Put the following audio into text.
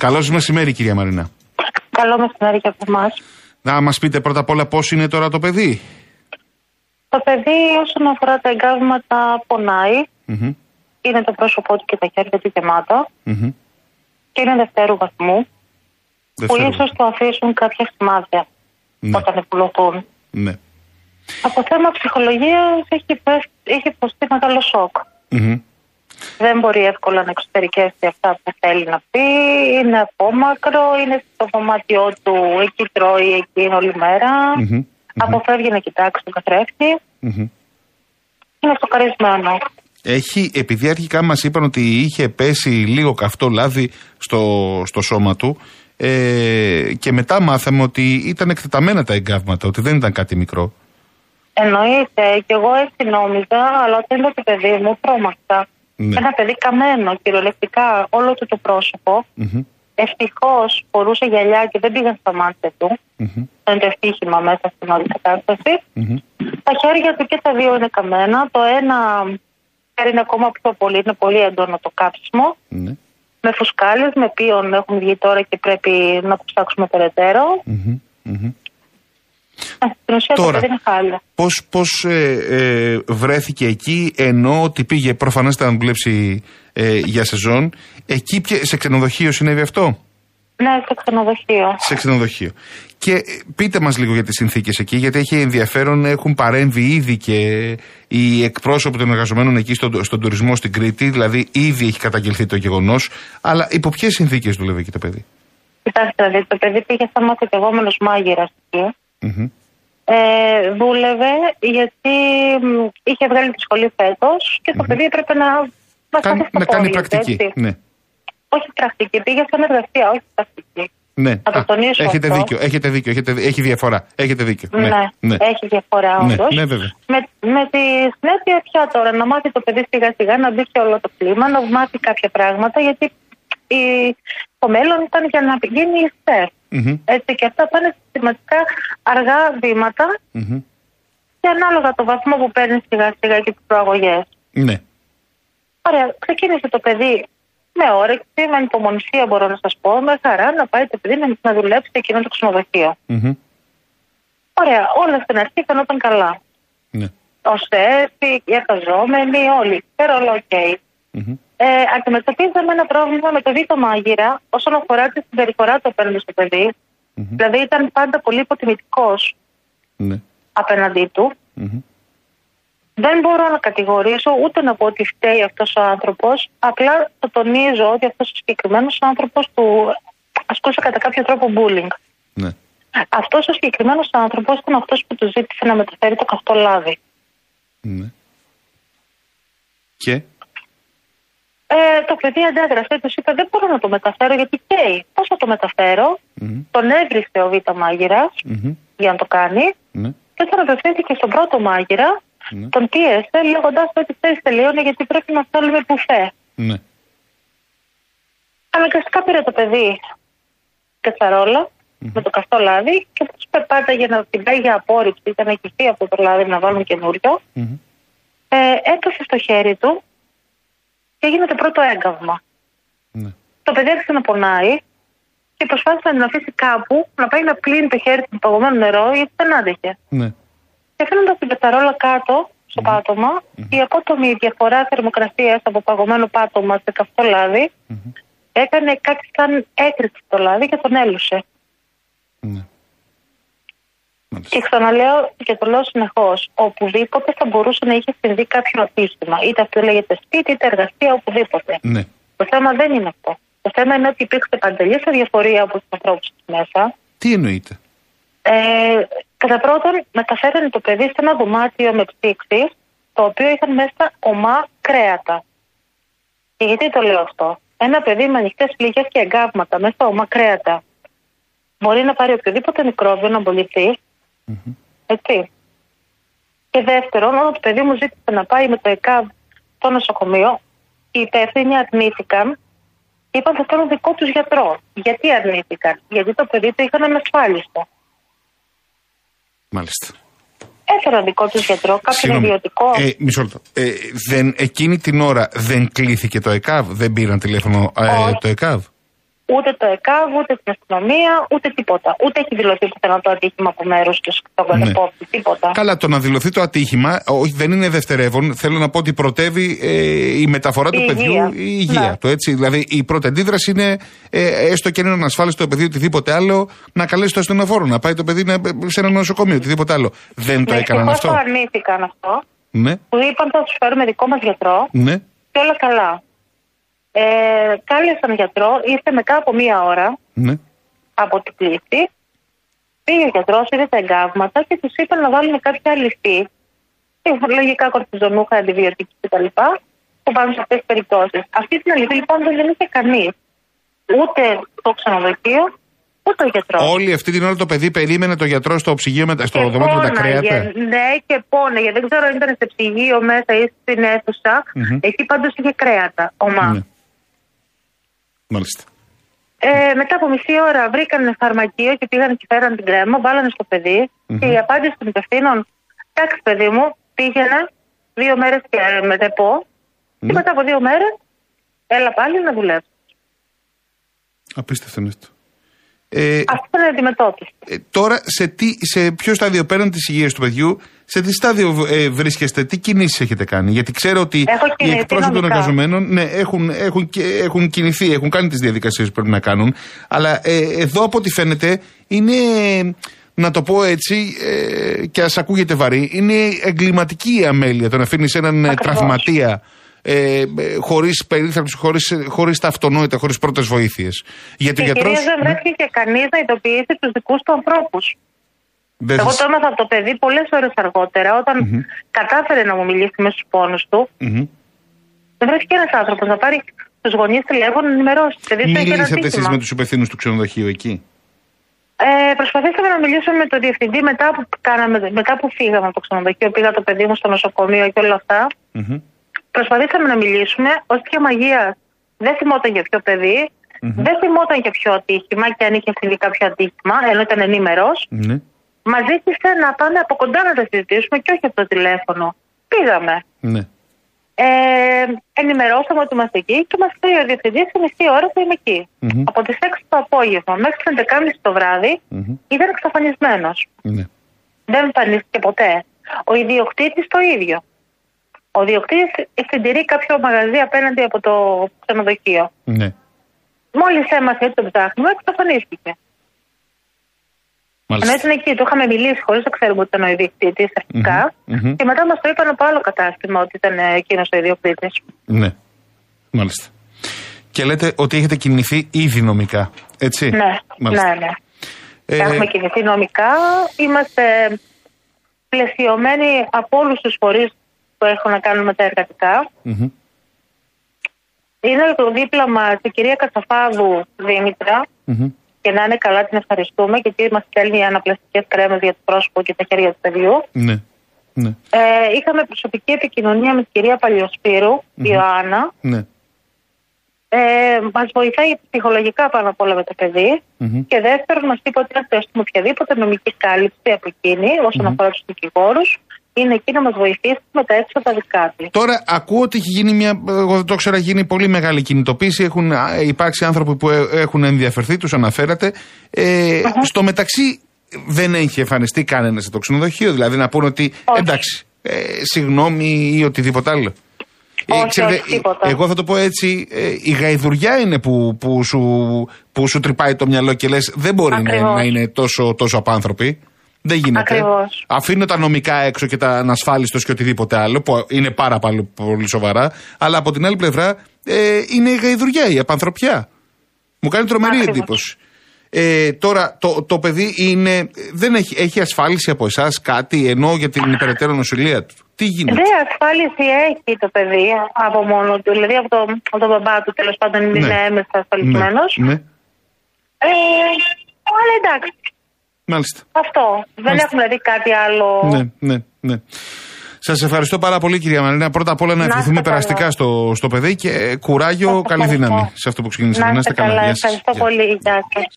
Καλώς μεσημέρι, κυρία Μαρίνα. Καλό μεσημέρι και από εμάς. Να μας πείτε πρώτα απ' όλα πώς είναι τώρα το παιδί. Το παιδί όσον αφορά τα εγκάβματα πονάει. Είναι το πρόσωπό του και τα χέρια του γεμάτα. Και είναι δευτέρου βαθμού. Που ίσως το αφήσουν κάποια σημάδια όταν επουλωθούν. Ναι. Από θέμα ψυχολογίας έχει υποστεί μεγάλο σοκ. Δεν μπορεί εύκολα να εξωτερικεύσει αυτά που θέλει να πει. Είναι απόμακρο, είναι στο δωμάτιό του, εκεί τρώει, εκεί είναι όλη μέρα. Αποφεύγει να κοιτάξει τον καθρέφτη. Είναι σοκαρισμένο. Επειδή αρχικά μας είπαν ότι είχε πέσει λίγο καυτό λάδι στο σώμα του και μετά μάθαμε ότι ήταν εκτεταμένα τα εγκάβματα, ότι δεν ήταν κάτι μικρό. Εννοείται, και εγώ έτσι νόμιζα, αλλά όταν είδα το παιδί μου τρόμαξα. Ένα παιδί καμένο, κυριολεκτικά, όλο του το πρόσωπο. Ευτυχώς φορούσε γυαλιά και δεν πήγαν στα μάτια του. Είναι το ευτύχημα μέσα στην όλη κατάσταση. Τα χέρια του και τα δύο είναι καμένα. Το ένα είναι ακόμα πιο πολύ, είναι πολύ έντονο το κάψιμο. Με φουσκάλες, με ποιον έχουν βγει τώρα και πρέπει να το ψάξουμε περαιτέρω. Στην ουσία τώρα, το παιδί είναι χάλια. Πώς βρέθηκε εκεί, ενώ ότι πήγε προφανώς να δουλέψει για σεζόν. Εκεί σε ξενοδοχείο συνέβη αυτό? Ναι, σε ξενοδοχείο. Σε ξενοδοχείο. Και πείτε μας λίγο για τις συνθήκες εκεί, γιατί έχει ενδιαφέρον, έχουν παρέμβει ήδη και οι εκπρόσωποι των εργαζομένων εκεί στον τουρισμό στην Κρήτη, δηλαδή ήδη έχει καταγγελθεί το γεγονός, αλλά υπό ποιες συνθήκες δουλεύει εκεί το παιδί? Κοιτάξτε, δηλαδή, το παιδί πήγε σαν μαθητευόμενος μάγειρας εκεί. Δούλευε γιατί είχε βγάλει τη σχολή φέτος και το παιδί έπρεπε να κάνει πρακτική. Ναι. Όχι πρακτική, πήγε σαν εργασία, όχι πρακτική. Ναι, έχετε δίκιο, έχει διαφορά. Έχετε δίκιο. Ναι. Έχει διαφορά όντως. Ναι, βέβαια. Με τη συνέπεια πια τώρα να μάθει το παιδί σιγά σιγά να μπει σε όλο το κλίμα, να μάθει κάποια πράγματα, γιατί το μέλλον ήταν για να γίνει ΙΣΤΕ. Έτσι, και αυτά πάνε συστηματικά αργά βήματα και ανάλογα το βαθμό που παίρνει σιγά σιγά και τις προαγωγές. Ναι. Ωραία, ξεκίνησε το παιδί με όρεξη, με ανυπομονησία, μπορώ να σας πω, με χαρά να πάει το παιδί να δουλέψει σε εκείνο το ξενοδοχείο. Ωραία, όλα στην αρχή φαινόταν καλά. Ναι. Ο σεφ, οι εργαζόμενοι, όλοι, όλα οκ. Αντιμετωπίζαμε ένα πρόβλημα με το β' μάγειρα όσον αφορά τη συμπεριφορά του απέναντι στο παιδί. Δηλαδή ήταν πάντα πολύ υποτιμητικός απέναντί του. Δεν μπορώ να κατηγορήσω ούτε να πω ότι φταίει αυτός ο άνθρωπος. Απλά το τονίζω ότι αυτός ο συγκεκριμένος άνθρωπος του ασκούσε κατά κάποιο τρόπο bullying. Αυτός ο συγκεκριμένος άνθρωπος ήταν αυτός που του ζήτησε να μεταφέρει το καυτό λάδι. Και? Το παιδί αντέδρασε, τους είπε δεν μπορώ να το μεταφέρω γιατί καίει. Πώς θα το μεταφέρω? Τον έβρισε ο β' μάγειρας για να το κάνει και όταν απευθύνθηκε στον πρώτο μάγειρα τον πίεσε λέγοντας ότι θέλεις τελείωνε γιατί πρέπει να θέλουμε μπουφέ. Αναγκαστικά πήρε το παιδί κατσαρόλα με το καυτό λάδι και τους περπάταγε να την πάει για απόρριψη, ήταν εκκληθεί από το λάδι να βάλουν καινούριο. Έπεσε στο χέρι του και έγινε το πρώτο έγκαυμα. Το παιδί άρχισε να πονάει και προσπάθησε να την αφήσει κάπου να πάει να πλύνει το χέρι του με παγωμένο νερό γιατί δεν άντεχε. Και αφήνοντας την πεταρόλα κάτω στο πάτωμα, η απότομη διαφορά θερμοκρασίας από παγωμένο πάτωμα σε καυτό λάδι έκανε κάτι σαν έκρηξη το λάδι και τον έλουσε. Και ξαναλέω και το λέω συνεχώς, οπουδήποτε θα μπορούσε να είχε συμβεί κάποιο ατύχημα. Είτε αυτό λέγεται σπίτι, είτε εργασία, οπουδήποτε. Το θέμα δεν είναι αυτό. Το θέμα είναι ότι υπήρξε παντελής αδιαφορία από τους ανθρώπους μέσα. Τι εννοείται? Κατά πρώτον, μεταφέρανε το παιδί σε ένα δωμάτιο με ψήξεις, το οποίο είχαν μέσα ομά κρέατα. Και γιατί το λέω αυτό? Ένα παιδί με ανοιχτές πληγές και εγκάβματα μέσα ομά κρέατα μπορεί να πάρει οποιοδήποτε μικρόβιο να μπολιθεί. Έτσι. Και δεύτερον, όταν το παιδί μου ζήτησε να πάει με το ΕΚΑΒ στο νοσοκομείο, οι υπεύθυνοι αρνήθηκαν. Είπαν θα θέλουν δικό τους γιατρό. Γιατί αρνήθηκαν? Γιατί το παιδί του είχαν ανασφάλιστο. Μάλιστα. Έφεραν δικό τους γιατρό, κάποιον ιδιωτικό. Μισό λεπτό. Εκείνη την ώρα δεν κλήθηκε το ΕΚΑΒ, δεν πήραν τηλέφωνο το ΕΚΑΒ? Ούτε το ΕΚΑΒ, ούτε την αστυνομία, ούτε τίποτα. Ούτε έχει δηλωθεί πουθενά το ατύχημα από μέρους του στον κατεπόπτη, τίποτα. Καλά, το να δηλωθεί το ατύχημα, όχι, δεν είναι δευτερεύον. Θέλω να πω ότι πρωτεύει η μεταφορά του παιδιού, η υγεία του. Έτσι. Δηλαδή, η πρώτη αντίδραση είναι, έστω και είναι ανασφάλιστο το παιδί, οτιδήποτε άλλο, να καλέσει το ασθενοφόρο, να πάει το παιδί σε ένα νοσοκομείο, οτιδήποτε άλλο. Δεν το έκαναν αυτό. Το αρνήθηκαν αυτό. Ναι. Που είπαν θα του φέρουμε δικό μας γιατρό. Ναι. Και όλα καλά. Κάλεσαν γιατρό, ήρθε μετά από 1 ώρα από την κλίση. Πήγε ο γιατρός, είδε τα εγκάβματα και τους είπαν να βάλουν κάποια ληστή. Λογικά κορτιζονούχα, αντιβιωτική κτλ. Που πάνε σε αυτές τις περιπτώσεις. Αυτή την αλήθεια λοιπόν δεν είχε κανείς. Ούτε το ξενοδοχείο, ούτε ο γιατρός. Όλη αυτή την ώρα το παιδί περίμενε το γιατρό στο ψυγείο, στο δωμάτιο με τα κρέατα. Ναι, και πόνεγε. Δεν ξέρω αν ήταν σε ψυγείο μέσα ή στην αίθουσα. Εκεί πάντως είχε κρέατα, ομά. Μάλιστα. Μετά από μισή ώρα βρήκαν φαρμακείο και πήγαν και φέραν την κρέμα, βάλανε στο παιδί και η απάντηση των υπευθύνων, εντάξει παιδί μου, πήγαινε 2 μέρες και με τεπό και μετά από 2 μέρες έλα πάλι να δουλεύει. Απίστευτο είναι αυτό. Αυτό είναι η αντιμετώπιση. Τώρα, σε ποιο στάδιο πέραν της υγείας του παιδιού, σε τι στάδιο βρίσκεστε, τι κινήσεις έχετε κάνει? Γιατί ξέρω ότι οι εκπρόσωποι των εργαζομένων έχουν κινηθεί, έχουν κάνει τις διαδικασίες που πρέπει να κάνουν, αλλά εδώ από ό,τι φαίνεται είναι, να το πω έτσι, και ας ακούγεται βαρύ, είναι εγκληματική η αμέλεια το να αφήνεις έναν τραυματία χωρίς περίθαλψη, χωρίς τα αυτονόητα, χωρίς πρώτες βοήθειες. Γιατί ο γιατρός δεν βρέθηκε κανείς να ειδοποιήσει τους δικούς του ανθρώπους. Εγώ το έμαθα από το παιδί πολλές ώρες αργότερα, όταν κατάφερε να μου μιλήσει με στους πόνους του. Δεν βρέθηκε ένας άνθρωπος να πάρει τους γονείς τηλέφωνο να ενημερώσει. Μιλήσατε εσείς με τους υπευθύνους του ξενοδοχείου εκεί? Προσπαθήσαμε να μιλήσουμε με τον διευθυντή μετά που φύγαμε από το ξενοδοχείο. Πήγα το παιδί μου στο νοσοκομείο και όλα αυτά. Προσπαθήσαμε να μιλήσουμε, ως και μαγεία δεν θυμόταν για ποιο παιδί, δεν θυμόταν για ποιο ατύχημα και αν είχε συμβεί κάποιο ατύχημα, ενώ ήταν ενήμερος. Μας ζήτησε να πάμε από κοντά να τα συζητήσουμε και όχι από το τηλέφωνο. Πήγαμε. Ενημερώσαμε ότι είμαστε εκεί και μας είπε ο διευθυντής σε μισή ώρα που είμαι εκεί. Από τις 6 το απόγευμα μέχρι τις 11.30 το βράδυ ήταν εξαφανισμένος. Δεν εμφανίστηκε ποτέ. Ο ιδιοκτήτης το ίδιο. Ο ιδιοκτήτης συντηρεί κάποιο μαγαζί απέναντι από το ξενοδοχείο. Μόλις έμαθε ότι το ψάχνουμε, εξαφανίστηκε. Ενώ ήταν εκεί, το είχαμε μιλήσει χωρίς να ξέρουμε ότι ήταν ο ιδιοκτήτης αρχικά. Και μετά μας το είπαν από άλλο κατάστημα ότι ήταν εκείνος ο ιδιοκτήτης. Ναι, μάλιστα. Και λέτε ότι έχετε κινηθεί ήδη νομικά, έτσι? Ναι, ναι. Έχουμε κινηθεί νομικά. Είμαστε πλαισιωμένοι από όλους τους φορείς που έχουν να κάνουν με τα εργατικά. Είναι το δίπλα μας η κυρία Κατσαφάδου Δήμητρα. Και να είναι καλά, την ευχαριστούμε, γιατί μας στέλνει αναπλαστικές κρέμες για το πρόσωπο και τα χέρια του παιδιού. Είχαμε προσωπική επικοινωνία με την κυρία Παλιοσπύρου, Ιωάννα. Μας βοηθάει ψυχολογικά πάνω απ' όλα με το παιδί. Και δεύτερον, μας είπε ότι αν θέλουμε οποιαδήποτε νομική κάλυψη από εκείνη, όσον αφορά τους δικηγόρους, είναι εκεί να μας βοηθήσει με τα έξοδα δικά του. Τώρα ακούω ότι έχει γίνει εγώ δεν το ξέρω, έχει γίνει πολύ μεγάλη κινητοποίηση. Έχουν υπάρξει άνθρωποι που έχουν ενδιαφερθεί, τους αναφέρατε. Στο μεταξύ δεν έχει εμφανιστεί κανένας στο ξενοδοχείο, δηλαδή να πούνε ότι εντάξει, συγγνώμη ή οτιδήποτε άλλο. Όχι, εγώ θα το πω έτσι, η γαϊδουριά είναι που σου τρυπάει το μυαλό και λες δεν μπορεί να είναι τόσο απάνθρωποι. Δεν γίνεται. Ακριβώς. Αφήνω τα νομικά έξω και τα ανασφάλιστος και οτιδήποτε άλλο, που είναι πάρα πολύ σοβαρά, αλλά από την άλλη πλευρά είναι η γαϊδουριά, η απανθρωπιά. Μου κάνει τρομερή εντύπωση. Τώρα το παιδί δεν έχει ασφάλιση από εσάς κάτι, ενώ για την υπεραιτέρω νοσηλεία του? Τι γίνεται? Δεν, ασφάλιση έχει το παιδί από μόνο του, δηλαδή από τον μπαμπά του, τέλος πάντων είναι έμεσα ασφαλισμένος. Αλλά εντάξει. Μάλιστα. Αυτό. Δεν έχουμε δει κάτι άλλο. Ναι. Σας ευχαριστώ πάρα πολύ, κυρία Μαρίνα. Πρώτα απ' όλα να ευχηθούμε περαστικά στο παιδί και κουράγιο, καλή δύναμη σε αυτό που ξεκίνησε. Να είστε καλά. Ευχαριστώ πολύ. Γεια σας.